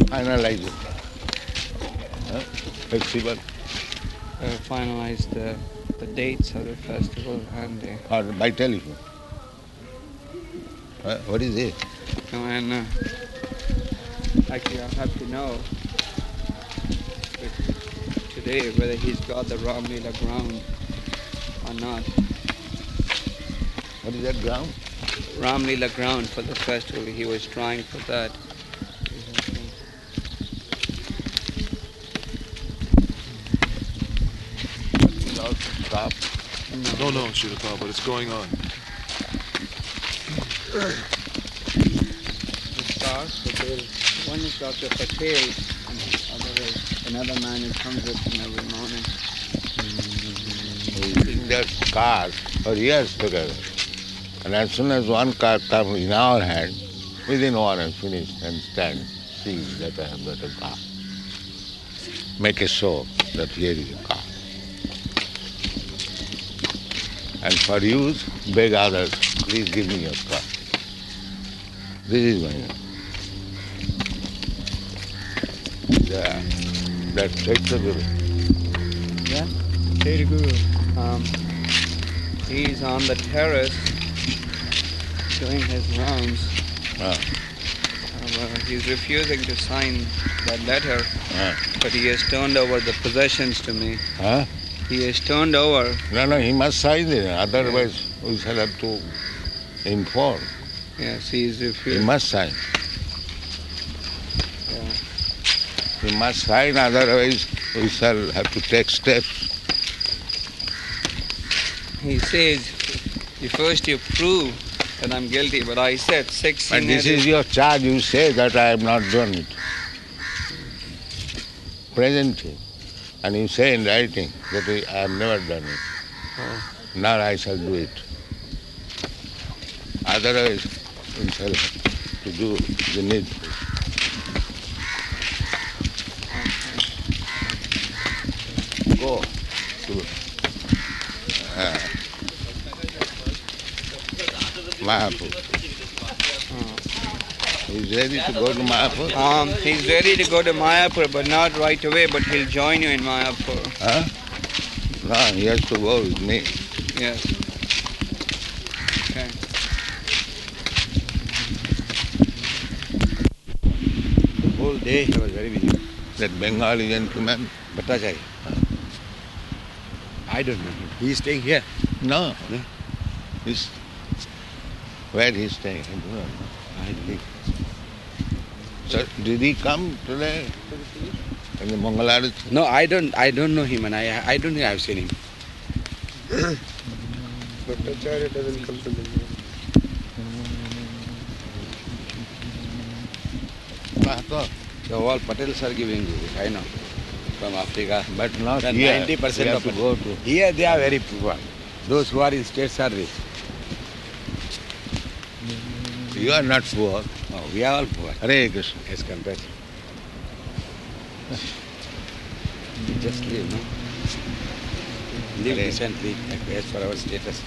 finalize it? Festival? Finalize the dates of the festival and Or by telephone? What is it? Actually I have to know today whether he's got the Ram Leela ground or not. What is that ground? Ram Leela ground for the festival. He was trying for that. Without stop. No, Shirapal, but it's going on. The stars, one is Dr. Patel, and the other is another man who comes with him every morning. We sing that cars for years together. And as soon as one car comes in our hand, within 1 hour finish and stand, see that I have got a car. Make a show that here is a car. And for use, beg others, please give me your car. This is my yeah, that's Chaitanya Guru. Yeah? Chaitanya Guru. He's on the terrace doing his rounds. He's refusing to sign that letter, but he has turned over the possessions to me. He has turned over. No, he must sign it, otherwise we shall have to inform. Yes, he is refusing. He must sign. Yeah. He must sign, otherwise we shall have to take steps. He says, first you prove that I'm guilty, but I said 16 But this is your charge, you say that I have not done it. Presently. And you say in writing that I have never done it. Now I shall do it. Otherwise, we shall have to do the needful. Go to Mayapur. He's ready to go to Mayapur? He's ready to go to Mayapur, but not right away, but he'll join you in Mayapur. No, he has to go with me. Yes. Okay. The whole day he was very busy. That Bengali gentleman? Bhattacharya. I don't know him. He is staying here. No. No? He's, where he's staying? I don't know. I think. So, did he come today? In the Mangalarati? No, I don't know him, and I don't think I've seen him. Bhattacharya doesn't come to the So all Patels are giving you, I know, from Africa. But not Then here. 90% We have of to go to. Here they are very poor. Those who are in state are rich. You are not poor. Oh, we are all poor Hare Krishna. as compared. Just live, no? Live Hare. decently as for our status.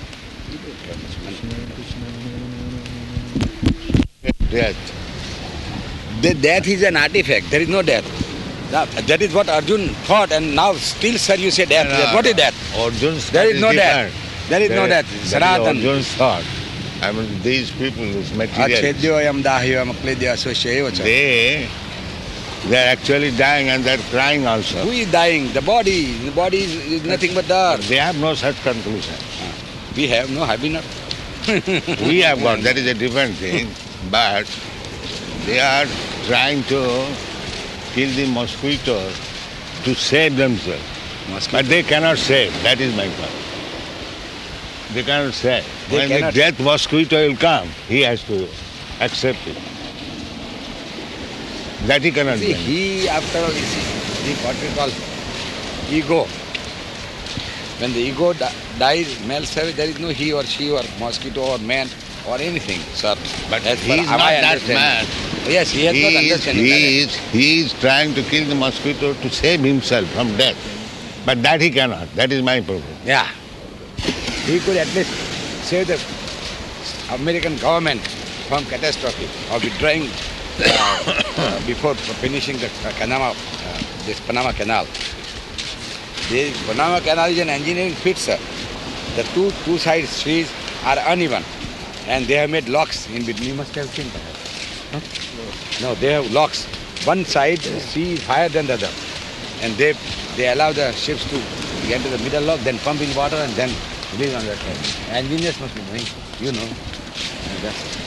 Death. The death is an artifact. There is no death. That is what Arjun thought, and now still, sir, you say death. No, What is death? Arjun's There thought is no death. different. There is no death. That is Sanatan. Arjun's thought. I mean, these people, these materialists, Achedyoyam dahyam akledya they are actually dying and they are crying also. Who is dying? The body. The body is nothing but the earth. They have no such conclusion. We have no, have we not? We have got, that is a different thing, but they are trying to kill the mosquitoes to save themselves. But they cannot save, that is my point. They cannot save. They When cannot- the death mosquito will come, he has to accept it. That he cannot See, do. he, after all, is the what we call ego. When the ego dies, male savage, there is no he or she or mosquito or man or anything, sir. But As he is per not my that understanding. man. Yes, he has not understanding. He is trying to kill the mosquito to save himself from death. But that he cannot. That is my problem. Yeah. He could at least save the American government from catastrophe or withdrawing before finishing the this Panama Canal. The Panama Canal is an engineering feat, sir. The two sides trees are uneven, and they have made locks in between. You must have seen that. No, they have locks. One side sea is higher than the other, and they allow the ships to get to the middle lock, then pump in water, and then release on that side. Engineers must be knowing, you know. And that's it.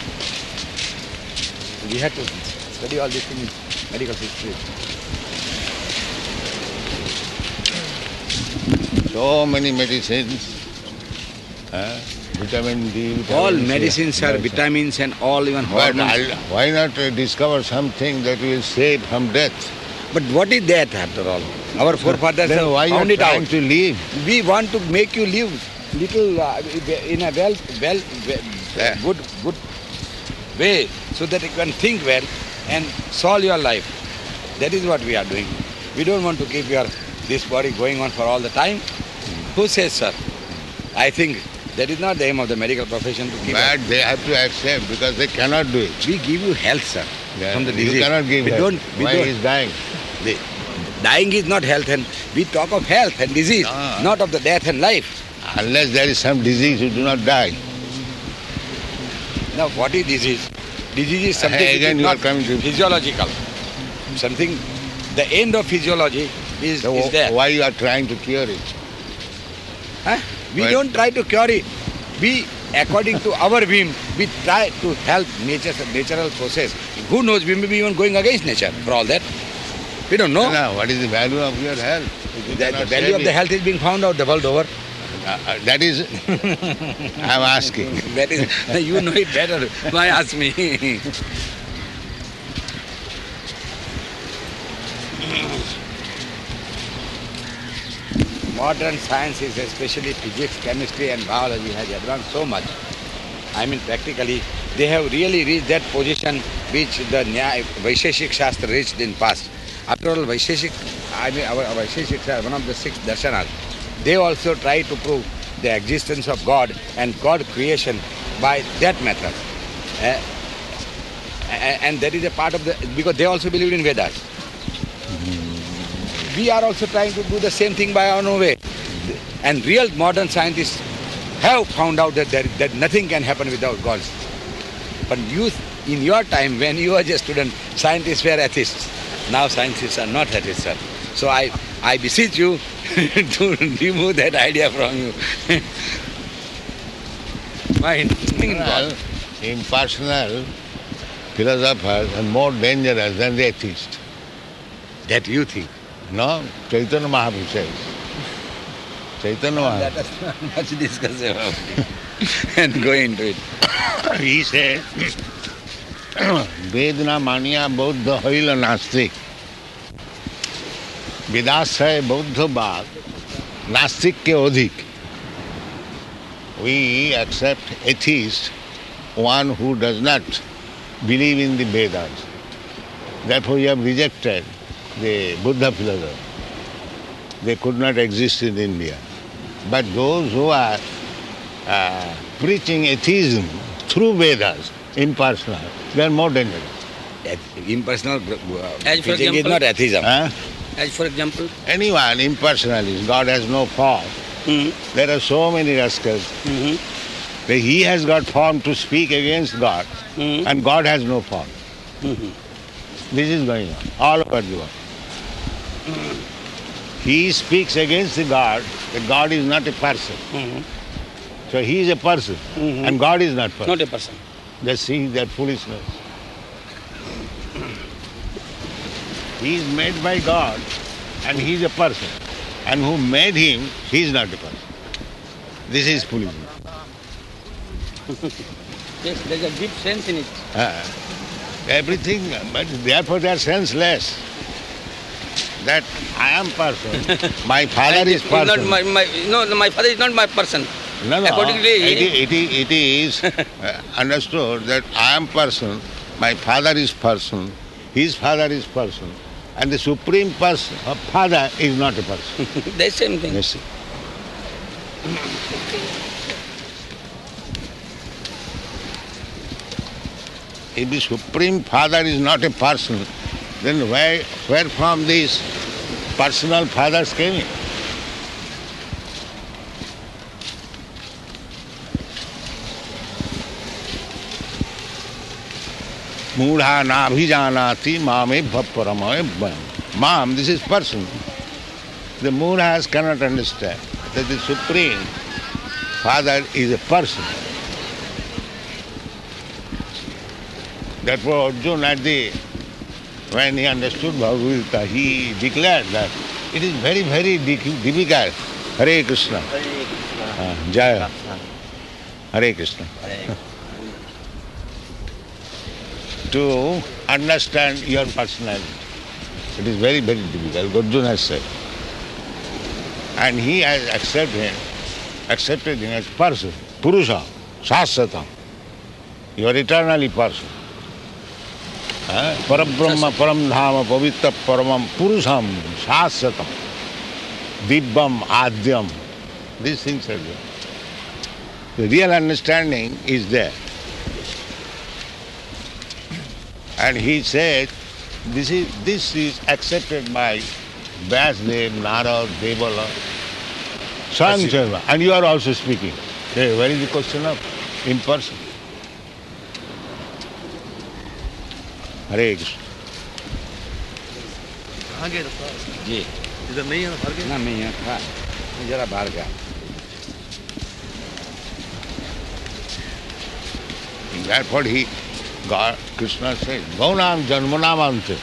We had to study all these things in medical history. So many medicines, vitamin D, vitamin All C, medicines are vitamins and all, even But hormones. why not discover something that will save from death? But what is that after all? Our forefathers Then have why found you it trying out. to live? We want to make you live little in a good way, so that you can think well and solve your life. That is what we are doing. We don't want to keep this body going on for all the time. Who says, sir? I think that is not the aim of the medical profession to keep But they have to accept because they cannot do it. We give you health, sir, from the disease. You cannot give we health. We Why don't. he is dying? Dying is not health, and we talk of health and disease, No. not of the death and life. Unless there is some disease, you do not die. Now, what is disease? Disease is something Hey, which again is you are not coming to- physiological. Something, the end of physiology is there. Why you are trying to cure it? Huh? We Why- don't try to cure it. We, according to our whim, we try to help natural process. Who knows, we may be even going against nature for all that. We don't know. No, what is the value of your health? You The cannot value save of the it. health is being found out the world over. That is, I am asking. That is, you know it better. Why ask me? Modern sciences, especially physics, chemistry and biology, has advanced so much. I mean, practically, they have really reached that position which the Vaisheshik Shastra reached in past. After all, our Vaisheshiks are one of the 6 darshanas. They also try to prove the existence of God and God creation by that method. And that is a part of because they also believed in Vedas. We are also trying to do the same thing by our own way. And real modern scientists have found out that nothing can happen without God. But in your time, when you were a student, scientists were atheists. Now scientists are not atheists, sir. So I beseech you to remove that idea from you. Why? Well, impersonal philosophers are more dangerous than the atheists. That you think. No? Chaitanya Mahaprabhu says. Chaitanya Let Mahaprabhu. us not much discuss about it and go into it. He said, Vedna mania bauddha hoila nastik. Vedasaya bauddha bad, nastik ke odhik. We accept atheist, one who does not believe in the Vedas. Therefore we have rejected the Buddha philosophy. They could not exist in India. But those who are preaching atheism through Vedas, impersonal, they are more dangerous. Impersonal As for teaching is example? not atheism. Huh? As for example, Anyone impersonalist, God has no form. There are so many rascals. That he has got form to speak against God, and God has no form. This is going on all over the world. He speaks against the God, that God is not a person. So he is a person, and God is not person. not a person. Just see that foolishness. He is made by God, and he is a person. And who made him, he is not a person. This is foolishness. Yes, there's a deep sense in it. Everything, but therefore they are senseless. That I am person, my father is person. Not my father is not my person. No, Accordingly, it is understood that I am person, my father is person, his father is person, and the supreme person, father is not a person. the same thing. Yes. if the Supreme Father is not a person, then where from these personal fathers came in? Mudha nabhijanati mame bhaparamaya. Mam, this is person. The Mudhas cannot understand that the Supreme Father is a person. Therefore Arjuna, when he understood Bhagavad Gita, he declared that it is very, very difficult. Hare Krishna. Jaya. Hare Krishna. To understand your personality. It is very, very difficult, Arjuna has said. And he has accepted him as person, Purusha, Shasvatam. You are eternally person. Parabrahma, Paramdhama, Pavitra, Paramam, Purusham, Shasvatam, Dibbam, Adyam. These things are there. The real understanding is there. And he said, this is accepted by Vyasdev, Narad, Devala, Sankara, and you are also speaking. Hey, where is the question of impersonal? Hare Krishna. कहाँ गए था? जी इधर नहीं है ना, बाहर गए? ना मैं यहाँ था, मैं जरा बाहर गया. Therefore Krishna says, Gaunam Janmanam Ante.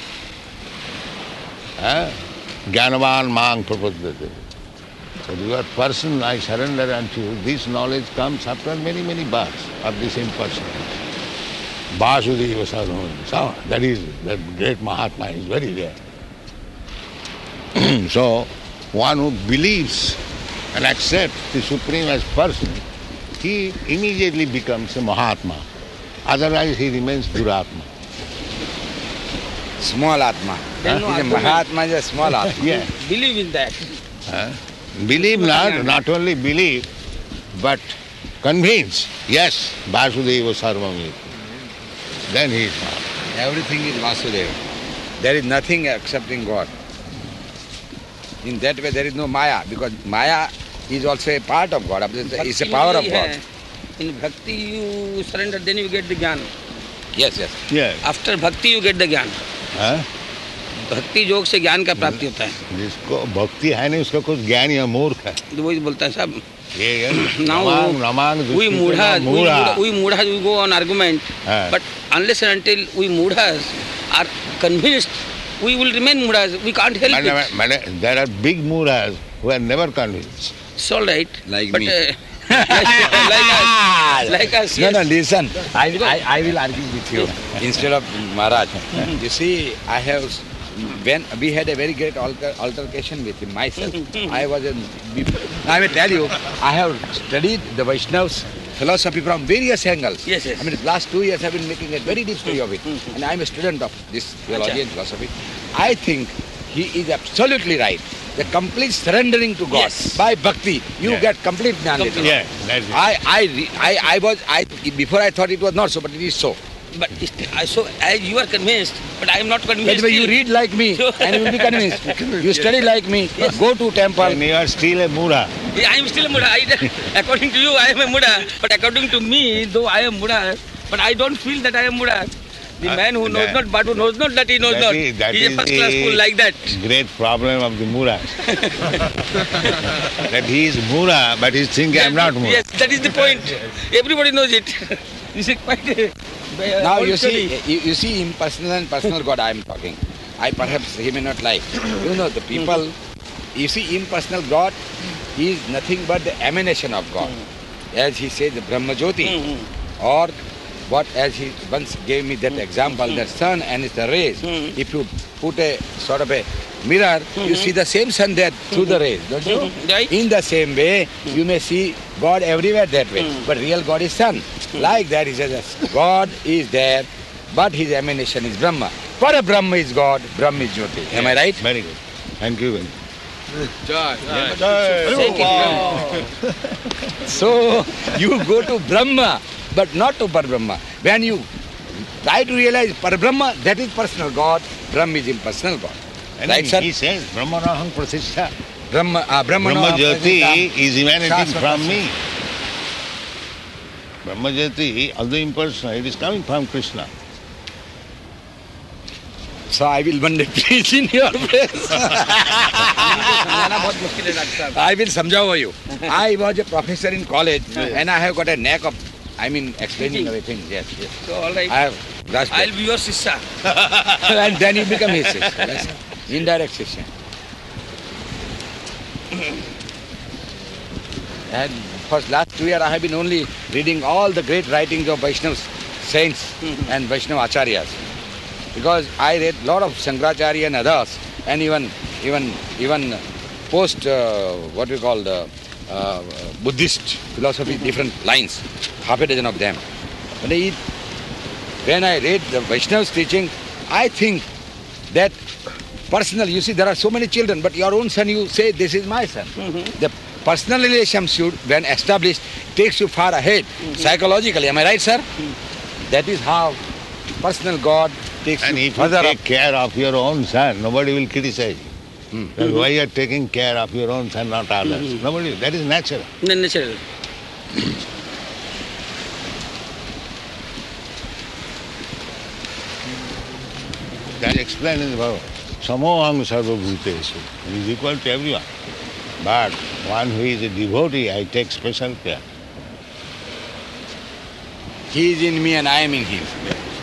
Jnanavan Mang Prapadyate. So you are person, I surrender unto you. This knowledge comes after many, many births of the same person. Vasudeva Sarvabhauma. So that is, that great Mahatma is very rare. So one who believes and accepts the Supreme as person, he immediately becomes a Mahatma. Otherwise he remains Duratma. Small Atma. Mahatma is a small Atma. Yeah. Believe in that. Believe not only believe, but convince. Yes, Vasudeva Sarvam. Then he is Mahatma. Everything is Vasudeva. There is nothing excepting God. In that way there is no Maya, because Maya is also a part of God. It's a power of God. In bhakti you surrender, then you get the jnana. Yes, yes. Yeah. After bhakti you get the jnana. भक्ति योग से ज्ञान का प्राप्ति होता है. जिसको भक्ति है नहीं उसका कुछ ज्ञान या मूर्ख है. तो वही बोलता है सब. Now we mudhas we go on argument, but unless and until we mudhas are convinced, we will remain mudhas. We can't help it. There are big mudhas who are never convinced. It's all right. Like but, me. Like us. No, listen. I will argue with you instead of Maharaj. You see, when we had a very great altercation with him myself. I will tell you, I have studied the Vaishnav's philosophy from various angles. Yes, yes. I mean, last 2 years I have been making a very deep study of it. And I am a student of this theology and philosophy. I think he is absolutely right. The complete surrendering to God by bhakti, you get complete jnana. Yeah, that's it. Before I thought it was not so, but it is so. But so as you are convinced, but I am not convinced. That's why you read like me and you will be convinced. You study like me, go to temple. And you are still a Mudha. Yeah, I am still a Mudha. According to you, I am a Mudha. But according to me, though I am Mudha, but I don't feel that I am Mudha. The man who knows not, but who knows not that he knows not. He is a first class fool like that. Great problem of the Mudha. That he is Mudha, but he is thinking I am not Mudha. Yes, that is the point. Everybody knows it. This is quite now you see impersonal and personal God I am talking. Perhaps he may not like. You know, the people, you see impersonal God is nothing but the emanation of God. As he says, the Brahma Jyoti. Or what, as he once gave me that example, that sun and its rays. If you put a sort of a mirror, you see the same sun there through the rays, don't you? Right. In the same way, you may see God everywhere that way. But real God is sun. Like that, he says, God is there, but his emanation is Brahma. Para Brahma is God, Brahma is Jyoti. Am I right? Very good. Thank you. So, you go to Brahma, but not to Par Brahma. When you Try to realize Parabrahma, that is personal God, Brahma is impersonal God. And Right, sir? he says, Brahmanaham Pratishtha. Brahma Brahmajyoti is emanating Shastra from me. Brahmajyoti, although impersonal, it is coming from Krishna. So I will one day preach in your place. समझाना बहुत मुश्किल है doctor साहब. I will samjhao you. I was a professor in college and I have got a knack of, explaining everything. Yes. So all right. I have grasped I'll it. be your sister. And then you become his sister. Yes. Indirect sister. And for last 2 years I have been only reading all the great writings of Vaishnava saints and Vaishnava acharyas. Because I read a lot of Shankaracharya and others, and even post what we call the Buddhist philosophy, different lines, half a dozen of them. When I read the Vaishnava's teaching, I think that personal, you see, there are so many children, but your own son, you say, this is my son. The personal relationship, when established, takes you far ahead, psychologically. Am I right, sir? That is how personal God takes And you if you further up. take care of your own son, nobody will criticize you. That why you are taking care of your own son, not others. Nobody. That is natural. Natural. That is explained in the Bhagavad. Samoham sarvabhuteshu. He is equal to everyone. But one who is a devotee, I take special care. He is in me and I am in him.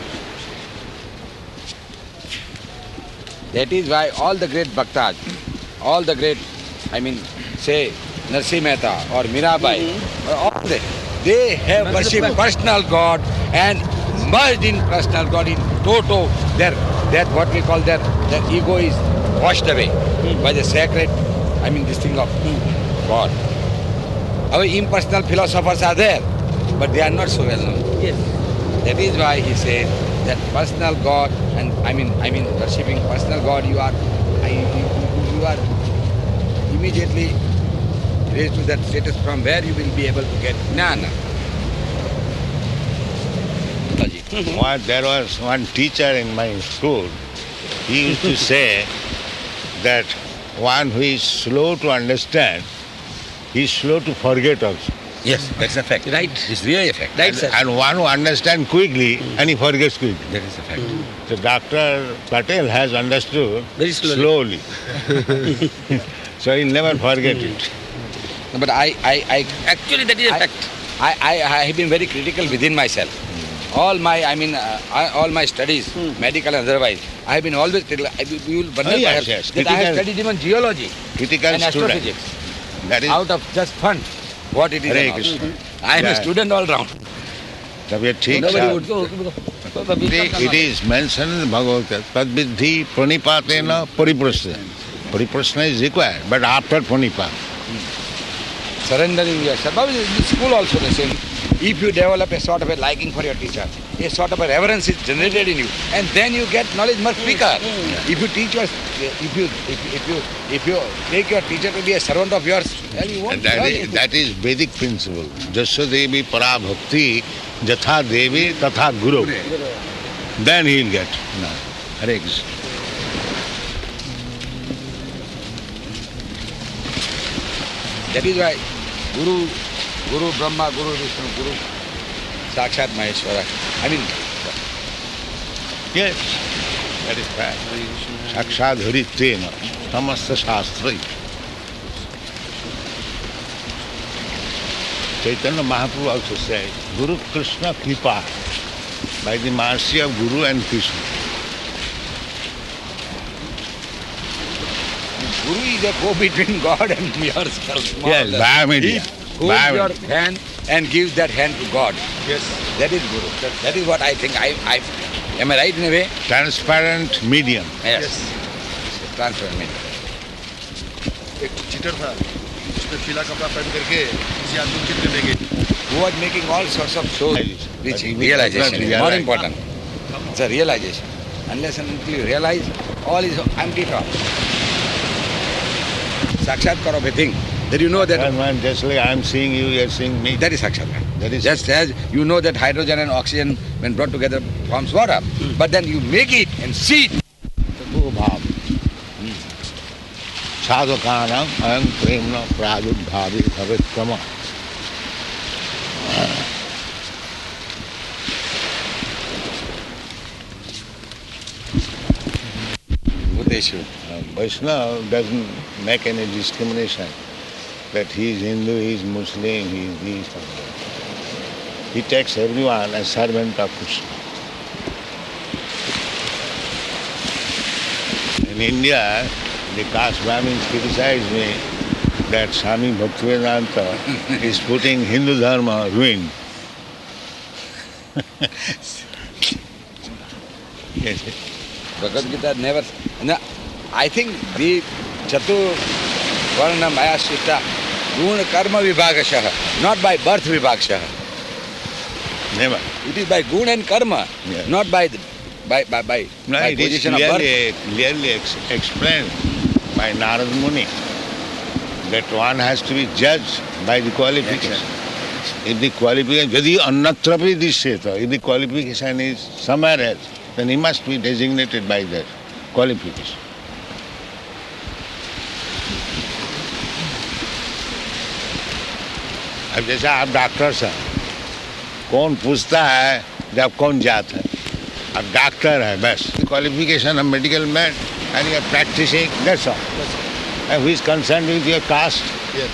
That is why all the great bhaktas, all the great, say Narsi Mehta or Mirabai, or all they have worshipped personal God and merged in personal God in toto. That what we call their ego is washed away by the sacred, this thing of God. Our impersonal philosophers are there, but they are not so well known. Yes. That is why he said that personal God and worshipping personal God, you are immediately raised to that status from where you will be able to get jnana. There was one teacher in my school. He used to say that one who is slow to understand, he is slow to forget also. Yes, that's a fact. Right. It's really a fact. Right, sir. And one who understands quickly and he forgets quickly. That is a fact. So Dr. Patel has understood Very slowly. So he'll never forget it. No, but Actually, that is a fact. I have been very critical within myself. All my, all my studies, medical and otherwise, I have been always critical. You will wonder yes, perhaps yes. that I have studied even geology Critical and student. astrophysics That is out of just fun. What it is Hare and all. Krishna. I am a Yeah. student all round. तबियत ठीक Nobody साहब. would go. It is mentioned in the Bhagavad Gita. Tadviddhi pranipatena pariprasna. Pariprasna is required, but after pranipat. Surrendering yourself. But in school also the same. If you develop a sort of a liking for your teacher, a sort of a reverence is generated in you, and then you get knowledge much quicker. If you teach your, if you take your teacher to be a servant of yours, then you won't And learn anything. that is Vedic principle. Jasya Devi para bhakti jatha devi tatha guru. Then he will get. No. Hare Krishna. That is why Guru Brahma, Guru Vishnu, Guru Sakshat Maheshwara. Yes, that is fact. Sakshadharitena samasta shastrai. Chaitanya Mahaprabhu also said, Guru Krishna Kripa, by the mercy of Guru and Krishna. Guru is a go-between God and yourself. Yes, biomedia. He holds your hand and gives that hand to God. Yes. That is Guru. That is what I think. Am I right in a way? Transparent medium. Yes. Transparent medium. एक cheater था उसने पीला कपड़ा पहन करके किसी आदमी को चिट करने गए Who was making all sorts of shows, which But realization is more realize. important. It's a realization. Unless and until you realize, all is empty talk. Sakshatkar of a thing That you know that Just like I'm seeing you, you're seeing me. that is Sakshatकार. That is Just as you know that hydrogen and oxygen when brought together forms water, but then you make it and see it. भाव साधकानां अयं प्रेम्ण प्रादुर्भावे भवेत् क्रम Bhuteshu. Vaishnava doesn't make any discrimination that he is Hindu, he is Muslim, he is this or that. He takes everyone as servant of Krishna. In India, the caste Brahmins criticize me that Swami Bhaktivedanta is putting Hindu Dharma ruin. Yes. Bhagavad Gita never. No, I think the Chatu Varna Maya Shrita Guna Karma Vibhagashaha, not by birth Vibhagashaha. Never. It is by Guna and Karma, Yeah. not by No, by it is position of birth. clearly explained by Narad Muni that one has to be judged by the qualification. If the qualification, यदि अन्यत्रापि दृश्येत, if the qualification is somewhere else, then he must be designated by that qualification. अब जैसे आप doctor हैं, कौन पूछता है जब कौन जात है? अब डॉक्टर है बस, qualification of medical man and you are practicing, that's all. And who is concerned with your caste? Yes.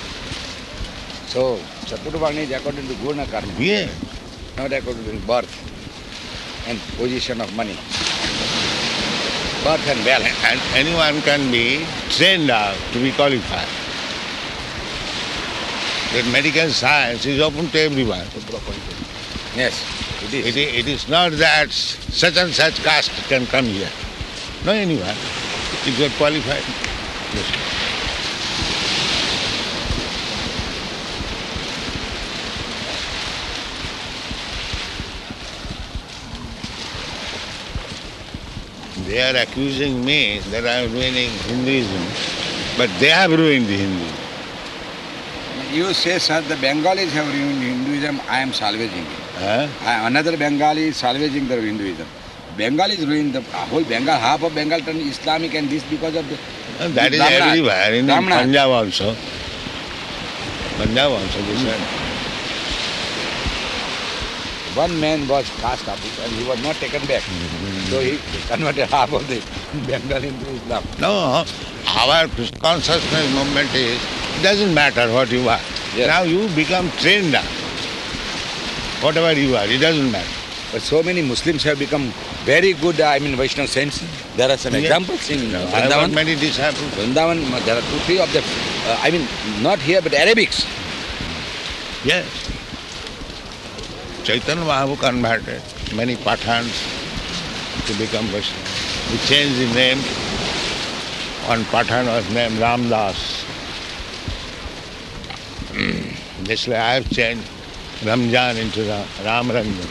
So Chaturvarna is according to Guna Karma, Yeah. not according to birth and position of money. Birth and wealth. And anyone can be trained out to be qualified. That medical science is open to everyone. Yes, it is. It is not that such and such caste can come here. No, anyone. If you are qualified. Yes. They are accusing me that I am ruining Hinduism, but they have ruined the Hinduism. You say, sir, the Bengalis have ruined Hinduism, I am salvaging it. Huh? Another Bengali is salvaging the Hinduism. Bengalis ruined the whole Bengal, half of Bengal turned Islamic, and this because of the And that is Brahmanas. everywhere, in Brahmanas. Punjab also. Punjab also, they said. One man was cast up and he was not taken back. So he converted half of the Bengal into Islam. No, our consciousness movement is, it doesn't matter what you are. Yes. Now you become trained now. Whatever you are, it doesn't matter. But so many Muslims have become very good, Vaishnava saints. There are some Yeah. examples in I have got Vrindavan. many disciples. Vrindavan, there are 2-3 of them. Not here, but Arabics. Yes. Chaitanya Mahaprabhu converted many Pathans to become Vaishnava. He changed the name. One Pathan was named Ramdas. Just like I have changed Ramjan into Ram Ranjan.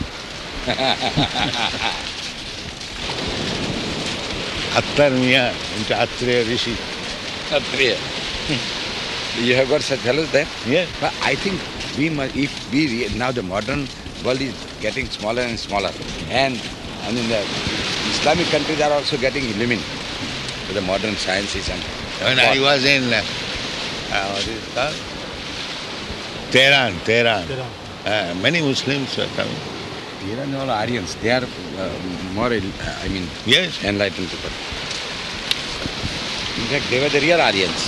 Attar Miya into Atreya Rishi. Atriya. You have got such fellows there? Yes. But I think we must, if we, now the modern world is getting smaller and smaller. And the Islamic countries are also getting illumined with the modern sciences and When I was in, what is it called? Tehran. Many Muslims were coming. Iran are all Aryans. They are more, Yes. enlightened people. In fact, they were the real Aryans.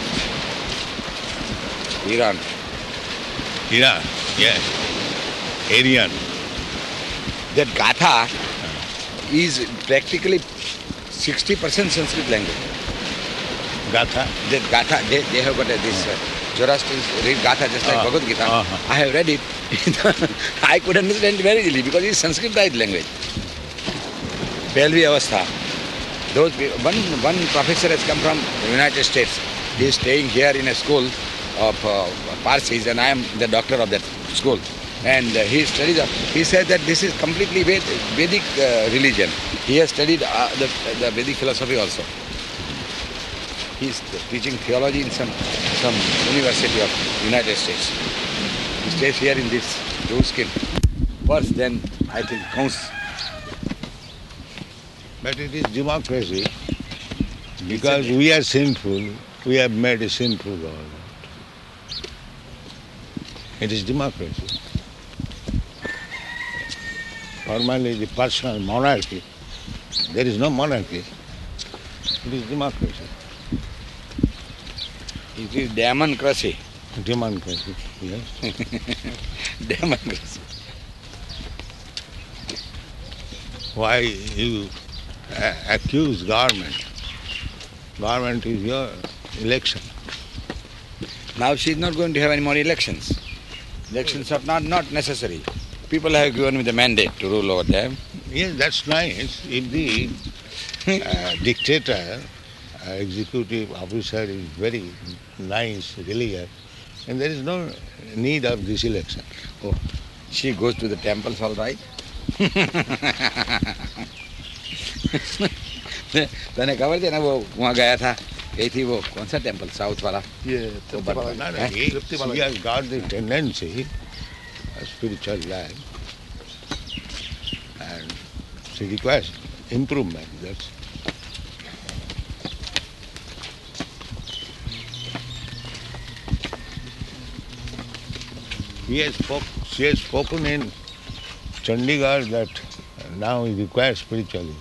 Iran. Iran, yes. Aryan. That Gatha is practically 60% Sanskrit language. Gatha. That Gatha, they have got this Zoroastrians read Gatha just like Bhagavad Gita. I have read it. I could understand it very easily because it's Sanskritized language. Pelvi Avastha. One professor has come from the United States. He is staying here in a school of Parsis, and I am the doctor of that school. And he studies. He said that this is completely Vedic religion. He has studied the Vedic philosophy also. He's teaching theology in some university of United States. He stays here in this Ruskin. First, then I think counts. But it is democracy. Because we are sinful, we have made a sinful world. It is democracy. Formally, the personal monarchy, there is no monarchy. It is democracy. It is democracy. Democracy, yes. Democracy. Why you accuse government? Government is your election. Now she is not going to have any more elections. Elections are not necessary. People have given me the mandate to rule over them. Yes, that's nice. If the dictator, executive officer is very nice, religious, and there is no need of this election. Oh, she goes to the temples, all right. तने खबर थी ना वो वहाँ गया था गई थी वो कौन सा टेम्पल साउथ वाला ये तृप्ति वाला No, no, है, he तृप्ति वाला has got the tendency, a spiritual life, and she requires improvement. That's she has spoken in Chandigarh that now he requires spiritualism.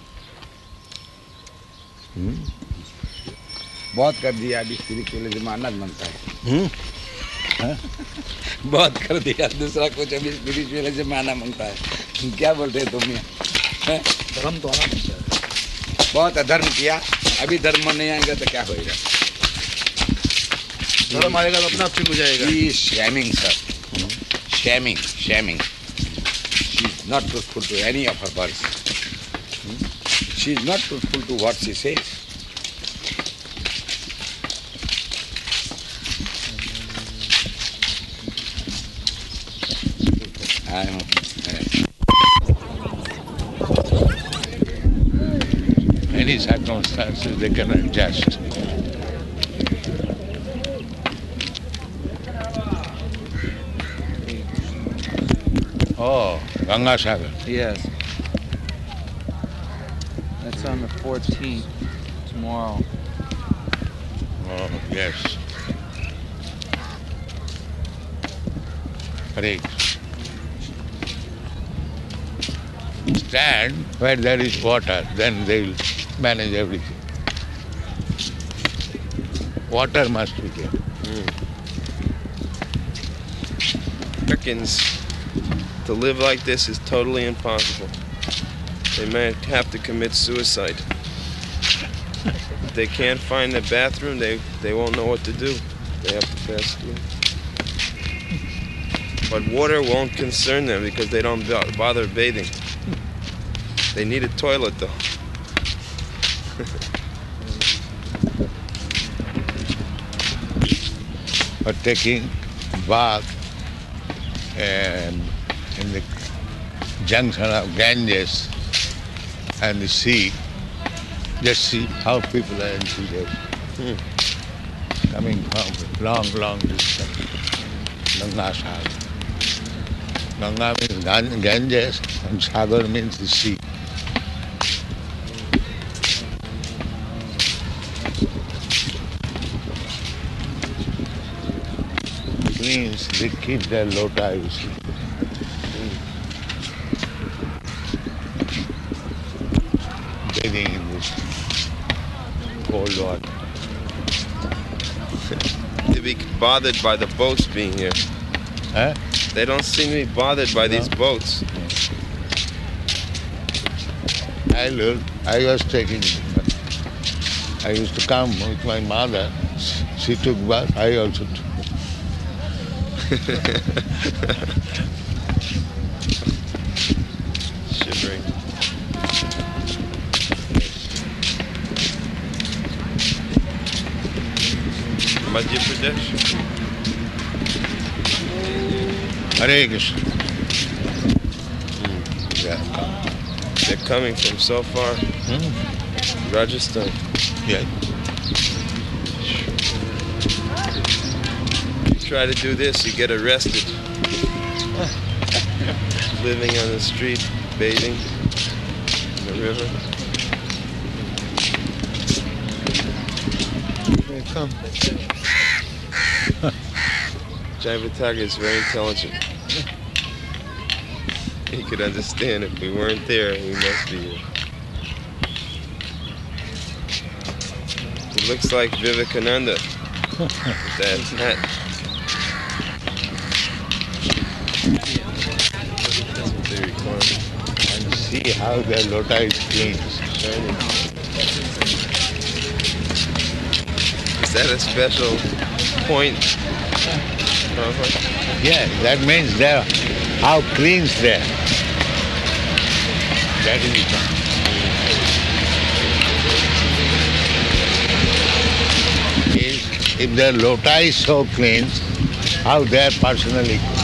बहुत कर दिया अभी स्पिरिचुअलिज्म आनंद बनता है बहुत कर दिया दूसरा कुछ अभी स्पिरिचुअलिज्म आना मांगता है क्या बोलते हैं तुम ये धर्म तो आना बनता है। बहुत अधर्म किया अभी धर्म नहीं आएगा तो क्या होएगा धर्म आएगा तो अपने आप ठीक हो जाएगा। She is shaming, sir. Shaming. She is not truthful to any of her words. She is not truthful to what she says. Any circumstances they can adjust. Oh, Ganga Sagar. Yes. That's on the 14th, tomorrow. Oh, yes. Hare Krishna. Stand where there is water, then they will manage everything. Water must be there. Americans, to live like this is totally impossible. They may have to commit suicide. If they can't find the bathroom, they won't know what to do. They have to pass through. But water won't concern them because they don't bother bathing. They need a toilet though. But taking bath and in the junction of Ganges and the sea, just see how people are enthusiastic. Coming from long distance. Ganga Sagar. Ganga means Ganges and Sagar means the sea. Means they keep their lota, you see. Bathing in this cold water. They be bothered by the boats being here. Huh? They don't seem to be bothered by these boats. I was taking, I used to come with my mother. She took bath, I also took. Shivering. Madhya Pradesh. Hare Krishna. Yeah. They're coming from so far. Rajasthan. Yeah. try to do this, you get arrested. Living on the street, bathing in the river. Come. Jayapataka is very intelligent. He could understand if we weren't there, we must be here. He looks like Vivekananda with that hat. That's what they record. And see how the lota is clean. Is that a special point? Yeah, that means there how clean there. That is it. If the lota is so clean, how they are personally